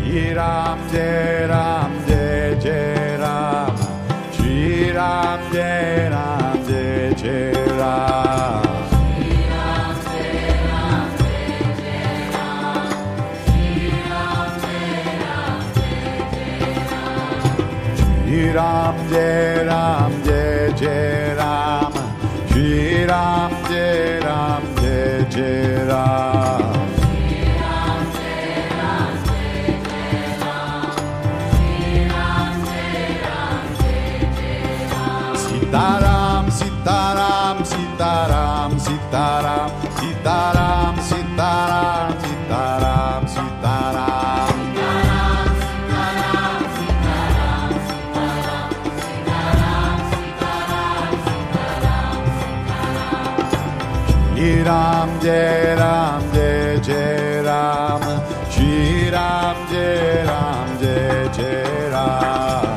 Ram Jai Ram Jai Jai Ram, Shri Ram Jai Ram Jai Jai Ram. Ram Jai Ram Jai Jai Ram, Shri Ram Jai Ram Jai Jai Ram. Sitaram, Sitaram, Sitaram, Sitaram, Sitaram, Sitaram, Sitaram, Sitaram. Shri Ram Jai Ram Jai Jai Ram, Shri Ram Jai Ram Jai Jai Ram.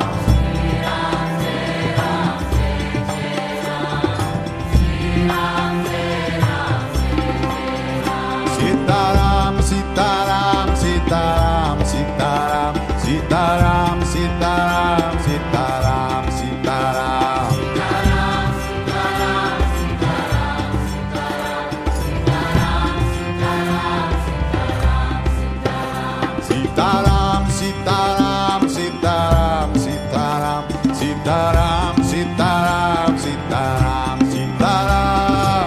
Sitaram, Sitaram, Sitaram, Sitaram, Sitaram, Sitaram, Sitaram, Sitaram. Sitaram, Sitaram, Sitaram, Sitaram, Sitaram, Sitaram, Sitaram, Sitaram.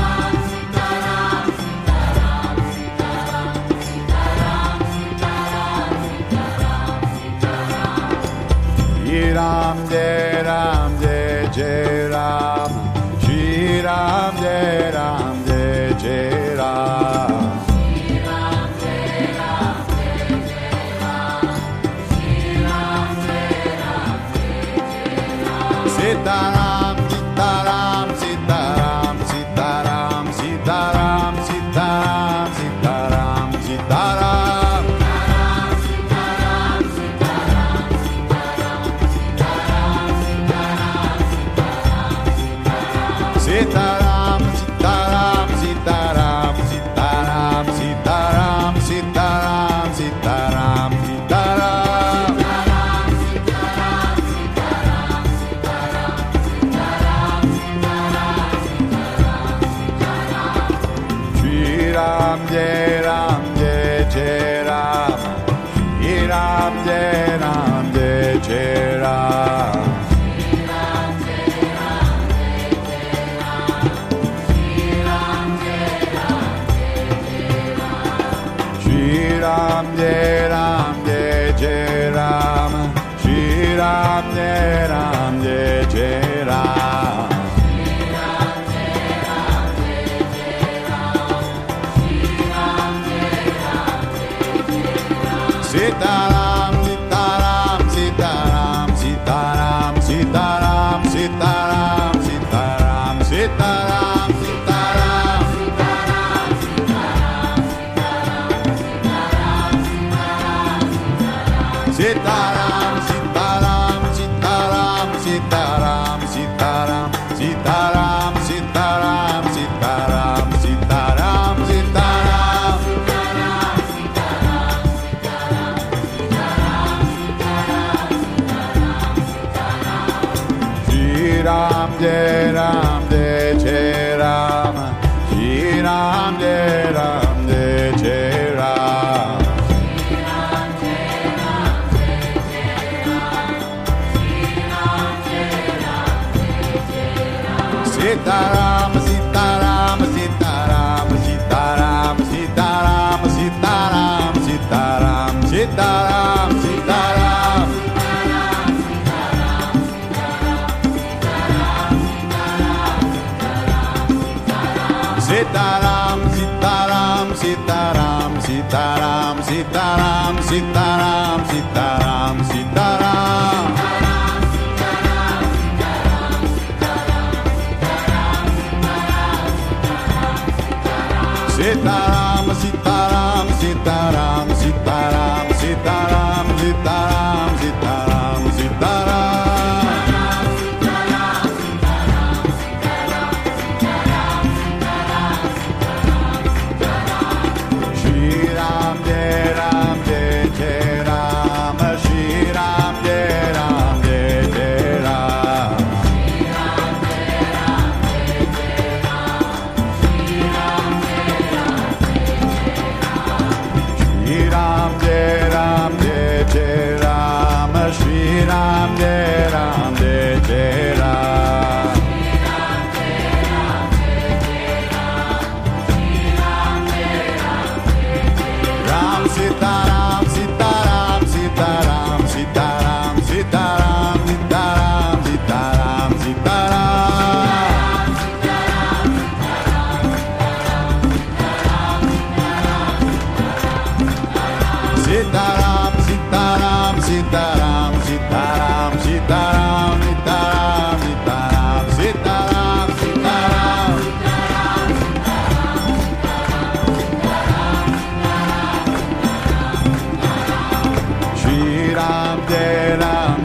Ram Jai Ram Jai Jai Ram, Shri Ram Jai Ram Jai Jai Ram. Sitaram, Sitaram, Sitaram, Sitaram, Sitaram, Sitaram, Sitaram, Sitaram. Sitaram, Sitaram, Sitaram, Sitaram, Sitaram, Sitaram, Sitaram, Sitaram. Shri Ram Jai Ram Jai Jai Ram, Shri Ram Jai Ram Jai Jai Ram. Shri Ram Jai Ram Jai Jai Ram, Shri Ram Jai Ram Jai Jai Ram. Sitaram, Sitaram, Sitaram, Sitaram, Sitaram, Sitaram, Sitaram, Sitaram, Sitaram. Sitaram, Sitaram, Sitaram, Sitaram, Sitaram, Sitaram, Sitaram, Sitaram, Sitaram, Sitaram. Shri Ram Jai Ram Jai Jai Ram, Shri Ram Jai Ram Jai Jai Ram. Sitaram, Sitaram, Sitaram, Sitaram, Sitaram, Sitaram, Sitaram, Sitaram, Sitaram. Sitaram, Sitaram, Sitaram, Sitaram, Sitaram, Sitaram, Sitaram, Sitaram. Sitaram, Sitaram, Sitaram, Sitaram, Sitaram, Sitaram, Sitaram, Sitaram. Shri Ram Jai Ram Jai Jai Ram. Sitaram, Sitaram, Sitaram, Sitaram, Sitaram, Sitaram, Sitaram, Sitaram, Sitaram. Shri Ram Jai Ram